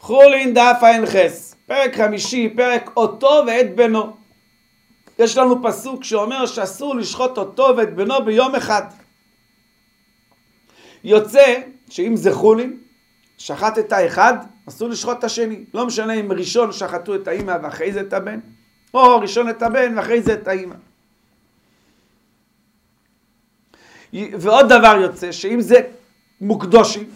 חולין דף ע"ח, פרק חמישי, פרק אותו ואת בנו. יש לנו פסוק שאומר שאסור לשחוט אותו ואת בנו ביום אחד. יוצא שאם זה חולין, שחט את האחד, אסור לשחוט את השני. לא משנה אם ראשון שחטו את האמא ואחרי זה את הבן, או ראשון את הבן ואחרי זה את האמא. ועוד דבר יוצא שאם זה מוקדושים,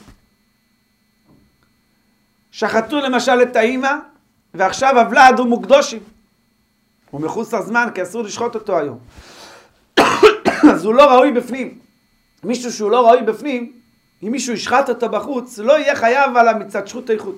שחטו למשל את האמא ועכשיו הוולד הוא מוקדושים, הוא מחוסר זמן כי אסור לשחוט אותו היום. אז הוא לא ראוי בפנים. מישהו שהוא לא ראוי בפנים, אם מישהו ישחט אותו בחוץ, לא יהיה חייב על המצד שחוטי חוץ.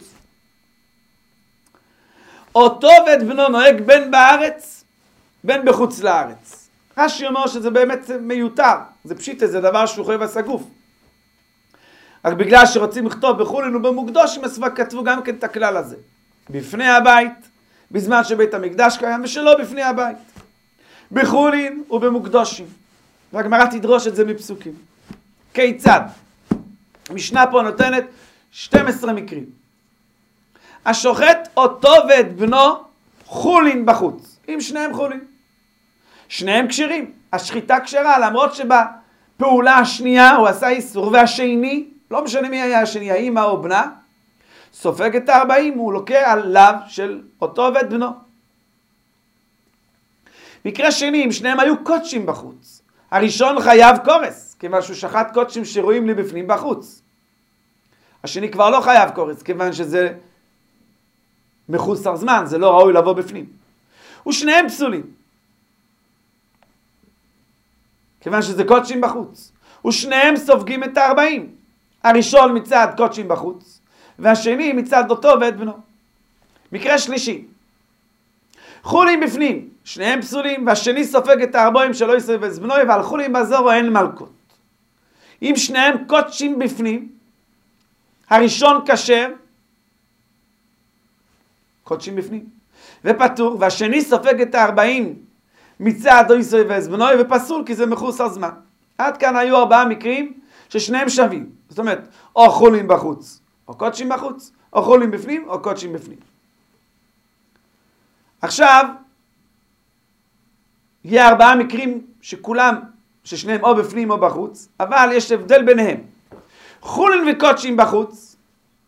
אותו ואת בנו נוהג בין בארץ בין בחוץ לארץ. רש"י אומר שזה באמת מיותר, זה פשיטה, זה דבר שהוא חייב הסגוף. רק בגלל שרוצים לכתוב בחולין ובמוקדושים, אז כתבו גם כן את הכלל הזה. בפני הבית, בזמן שבית המקדש קיים, ושלא בפני הבית. בחולין ובמוקדושים. והגמרא תדרוש את זה מפסוקים. כיצד? המשנה פה נותנת 12 מקרים. השוחט אותו ואת בנו חולין בחוץ. אם שניהם חולין. שניהם כשרים. השחיטה כשרה, למרות שבפעולה השנייה הוא עשה איסור, והשני, לא משנה מי היה השני, האמא או בנה, סופג את 40, הוא לוקח עליו של אותו ואת בנו. מקרה שני, אם שניהם היו קודשים בחוץ. הראשון חייב קורס, כיוון שהוא שחט קודשים שרואים לי בפנים בחוץ. השני כבר לא חייב קורס, כיוון שזה מחוסר זמן, זה לא ראוי לבוא בפנים. ושניהם פסולים, כיוון שזה קודשים בחוץ. ושניהם סופגים את 40. הראשון מצד קודשים בחוץ, והשני מצד אותו ואת בנו. מקרה שלישי, חולין בפנים, שניהם פסולים, והשני סופג את 40 שלא יסובב את בנו, ועל חולין בזורו אין מלכות. אם שניהם קודשים בפנים, הראשון כשר, קודשים בפנים, ופטור, והשני סופג את 40 מצד לא יסובב את בנו, ופסול כי זה מחוסר זמן. עד כאן היו 4 מקרים ששניהם שווים. זאת אומרת, או חולין בחוץ, או קודשים בחוץ, או חולין בפנים, או קודשים בפנים. עכשיו, יהיה 4 מקרים ששניהם או בפנים או בחוץ, אבל יש הבדל ביניהם. חולין וקודשים בחוץ,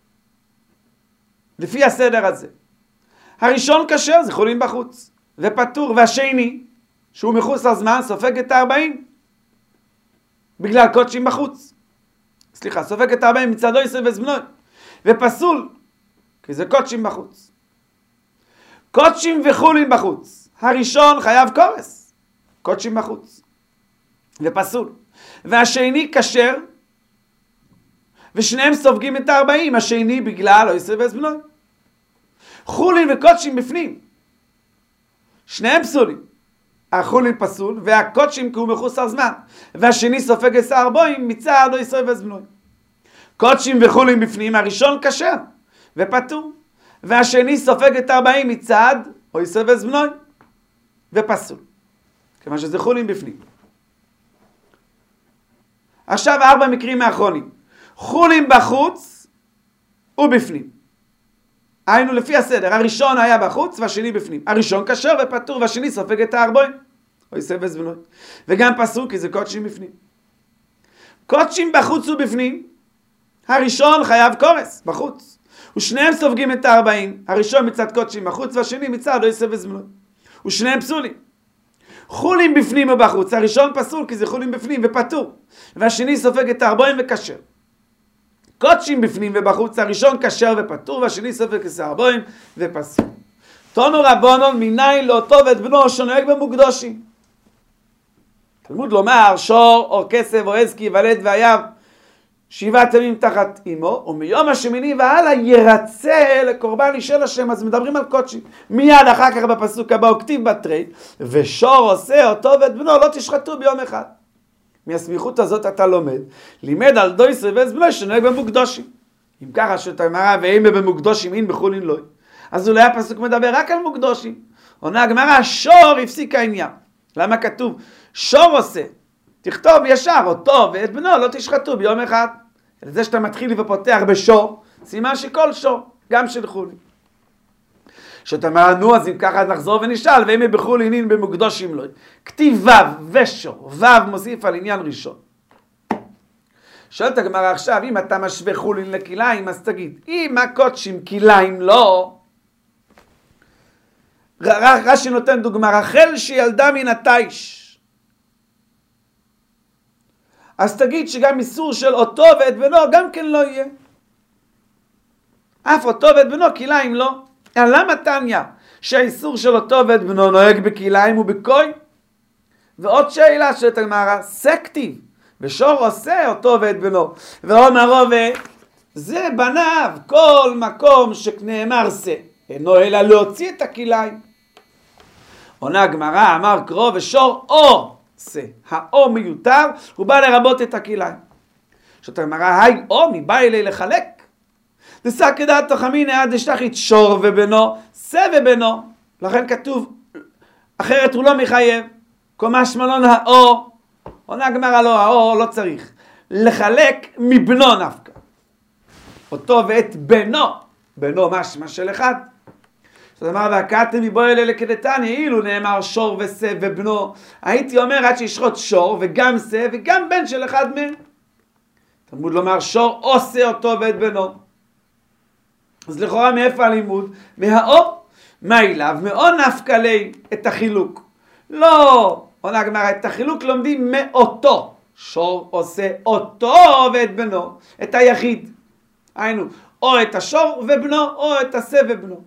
לפי הסדר הזה. הראשון כשר זה חולין בחוץ, ופטור, והשני, שהוא מחוסר זמן, סופג את 40, בגלל קודשים בחוץ. סליחה, סופג את 40 מצד לא יסובב את בנו, ופסול, כי זה קודשים בחוץ. קודשים וחולין בחוץ. הראשון חייב קורס, קודשים בחוץ, ופסול. והשני כשר, ושניהם סופגים את 40, השני בגלל לא יסובב את בנו. חולין וקודשים בפנים, שניהם פסולים. החולין פסול, והקודשים כי הוא מחוסר זמן, והשני סופג את 40 מצד לא יסובב את בנו. קודשים וחולין בפנים, הראשון כשר ופטור, והשני סופג את 40 מצד או יסובב את בנו, ופסול, כיוון שזה חולין בפנים. עכשיו 4 מקרים האחרונים. חולין בחוץ ובפנים. היינו לפי הסדר, הראשון היה בחוץ והשני בפנים. הראשון כשר ופטור, והשני סופג את 40 או יסובב את בנו, וגם פסול כי זה קודשים בפנים. קודשים בחוץ ובפנים, הראשון חייב קורס בחוץ, ושניהם סופגים את 40, הראשון מצד קודשים בחוץ והשני מצד לא יסובב את בנו, ושניהם פסולים. חולין בפנים ובחוץ, הראשון פסול כי זה חולין בפנים ופטור, והשני סופג את 40 וכשר. קודשים בפנים ובחוץ, הראשון כשר ופטור, והשני סופג את 40 ופסול. תנו רבנן מניין לאותו ואת בנו שנוהג במוקדושים. תלמוד לומר שור או כסף או עז כי ייוולד והיה 7 ימים תחת אמו, ומיום השמיני והלאה ירצה לקורבן אישל השם. אז מדברים על קודשים. מיד אחר כך בפסוק הבא הוא כתיב בתרי, ושור עושה אותו ואת בנו לא תשחטו ביום אחד. מהסמיכות הזאת אתה לומד, לימד על דוי סבב בנו שנוהג במוקדושים. אם ככה שתאמרה ואם במוקדושים אין בחולין לא, אז אולי הפסוק מדבר רק על מוקדושים. עונה הגמרא, שור הפסיק העניין. למה כתוב שור עושה? תכתוב ישר אותו ואת בנו לא תשחטו ביום אחד. זה שאתה מתחיל ופותח בשור, סימן שכל שור. גם של חולין. שאתה אומר, נו, אז אם ככה נחזור ונשאל, ואם היא בחולין אין במוקדושים לו. כתיב ו' ושור, ו' מוסיף על עניין ראשון. שואלת הגמרא עכשיו, אם אתה משווה חולין לכיליים, אז תגיד, אם הקודשים כיליים לא, רש"י נותן דוגמה, רחל שילדה מן התיש. אז תגיד שגם איסור של אותו ואת בנו גם כן לא יהיה. אף אותו ואת בנו כיליים לא. למה תניא שהאיסור של אותו ואת בנו נוהג בכיליים ובקוי? ועוד שאלה שאת הגמרא, סקטיב, ושור עושה אותו ואת בנו. ואומר רובע, זה בניו, כל מקום שנאמר זה, אינו אלא להוציא את הכיליים. עונה הגמרא, אמר קרוא ושור או זה, האו מיותר, הוא בא לרבות את הכיליים. שאת הגמרא, היי או מבא אלי לחלק. דסא כדעת תחמין עד דשתחית שור ובנו, זה ובנו. לכן כתוב, אחרת הוא לא מחייב. קומש מלון האו, עונה הגמרא לא, האו לא צריך. לחלק מבנו נפקא. אותו ואת בנו, בנו משמע של אחד. זאת אומרת, והקעתם מבוא אלה כדתניא, אילו נאמר שור ושה ובנו, הייתי אומר עד שישחוט שור וגם שה וגם בן של אחד מהם. תלמוד לומר שור עושה אותו ואת בנו. אז לכאורה מאיפה הלימוד? מהאו, מה אליו? מאו נפקא לי את החילוק. לא, עונה הגמרא, את החילוק לומדים מאותו. שור עושה אותו ואת בנו, את היחיד. היינו, או את השור ובנו, או את השה ובנו.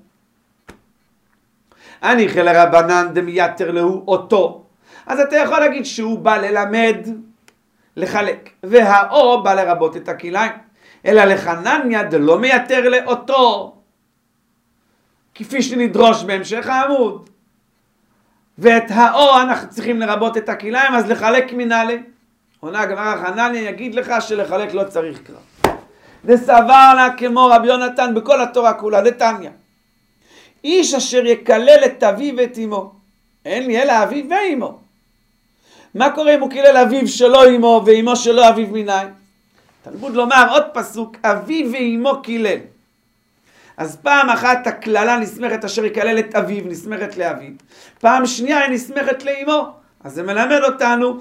אני חיל רבנן דמייתר להו אותו. אז אתה יכול להגיד שהוא בא ללמד, לחלק. והאו בא לרבות את הכיליים. אלא לחנניה דלא מייתר לאותו. כפי שנדרוש בהמשך העמוד. ואת האו אנחנו צריכים לרבות את הכיליים, אז לחלק מנהלה. עונה הגמרא, חנניה יגיד לך שלחלק לא צריך קרב. דסבר לה כמו רבי יונתן בכל התורה כולה, דתניא. איש אשר יקלל את אביו ואת אמו. אין לי אלא אביו ואמו. מה קורה אם הוא קילל אביו שלו אמו ואמו שלו אביו מנין? תלמוד לומר עוד פסוק, אביו ואמו קילל. אז פעם אחת הקללה נסמכת אשר יקלל את אביו, נסמכת לאביו. פעם שנייה היא נסמכת לאמו. אז זה מלמד אותנו,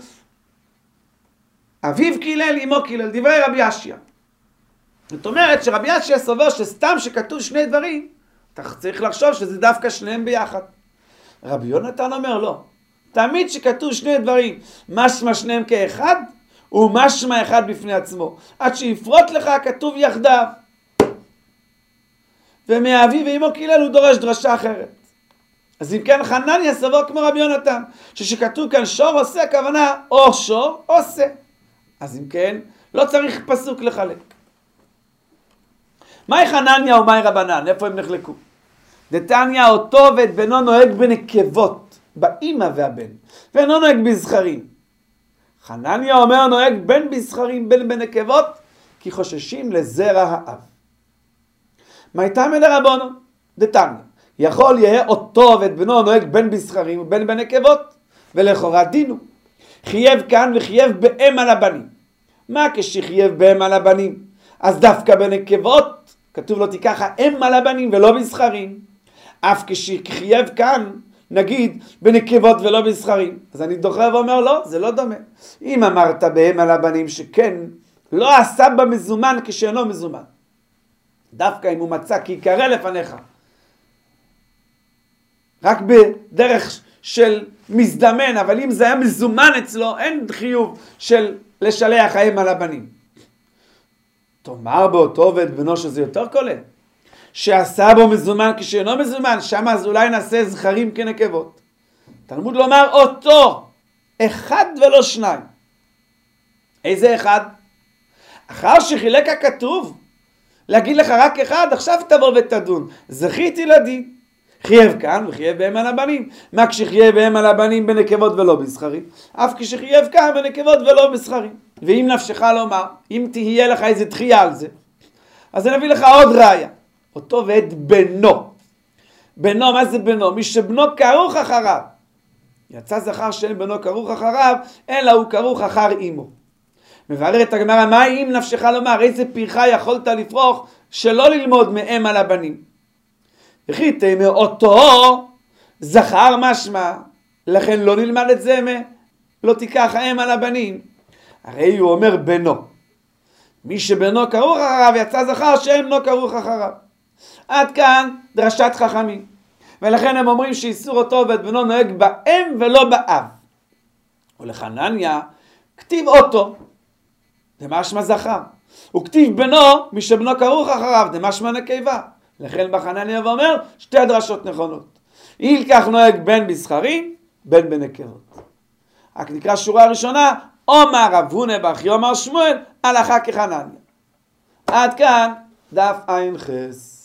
אביו קילל, אמו קילל, דברי רבי אשיה. זאת אומרת שרבי אשיה סובר שסתם שכתוב שני דברים, אתה צריך לחשוב שזה דווקא שניהם ביחד. רבי יונתן אומר לא. תמיד שכתוב שני דברים, משמע שניהם כאחד, ומשמע אחד בפני עצמו. עד שיפרוט לך כתוב יחדיו. ומאביו ואמו קילל הוא דורש דרשה אחרת. אז אם כן חנניה סבור כמו רבי יונתן, שכתוב כאן שור עושה, הכוונה או שור עושה. אז אם כן, לא צריך פסוק לחלק. מהי חנניה ומהי רבנן? איפה הם נחלקו? דתניא אותו ואת בנו נוהג בנקבות, באמא והבן, ואינו נוהג בזכרים. חנניה אומר נוהג בין בזכרים בין בנקבות, כי חוששים לזרע האב. מה הייתה מלרבונו? דתניא. יכול יהיה אותו ואת בנו נוהג בין בזכרים ובין בנקבות, ולכאורה דינו. חייב כאן וחייב באם על הבנים. מה כשחייב באם על הבנים? אז דווקא בנקבות, כתוב לו תיקח האם על הבנים ולא בזכרים. אף כשחייב כאן, נגיד, בנקבות ולא בזכרים. אז אני דוחה ואומר לא, זה לא דומה. אם אמרת באם על הבנים שכן, לא עשה במזומן כשאינו מזומן. דווקא אם הוא מצא כי יקרא לפניך. רק בדרך של מזדמן, אבל אם זה היה מזומן אצלו, אין חיוב של לשלח האם על הבנים. תאמר באותו ואת בנו שזה יותר כולל. שעשה בו מזומן כשאינו מזומן, שם אז אולי נעשה זכרים כנקבות. תלמוד לומר אותו, אחד ולא שניים. איזה אחד? אחר שחילק הכתוב, להגיד לך רק אחד, עכשיו תבוא ותדון. זכיתי לדין. חייב כאן וחייב בהם על הבנים. מה כשחייב בהם על הבנים בנקבות ולא בזכרים? אף כשחייב כאן בנקבות ולא בזכרים. ואם נפשך לומר, אם תהיה לך איזה דחייה על זה, אז אני אביא לך עוד ראיה. אותו ואת בנו. בנו, מה זה בנו? מי שבנו כרוך אחריו. יצא זכר שאין בנו כרוך אחריו, אלא הוא כרוך אחר אמו. מבררת הגמרא, מה אם נפשך לומר, איזה פרחה יכולת לפרוח שלא ללמוד מאם על הבנים. וכי תימא אותו זכר משמע, לכן לא נלמד את זה לא תיקח האם על הבנים. הרי הוא אומר בנו. מי שבנו כרוך אחריו יצא זכר שאינו כרוך אחריו. עד כאן דרשת חכמים. ולכן הם אומרים שאיסור אותו ואת בנו נוהג באם ולא באב. ולחנניה כתיב אותו, דמשמע זכר. וכתיב בנו, מי שבנו כרוך אחריו, דמשמע נקבה. לכן בחנניה ואומר שתי הדרשות נכונות. ילקח נוהג בין בזכרים, בין בנקבות. רק נקרא שורה הראשונה, אומר רב הונא בר חייא אמר שמואל, הלכה כחנניה. עד כאן דף ע"ח.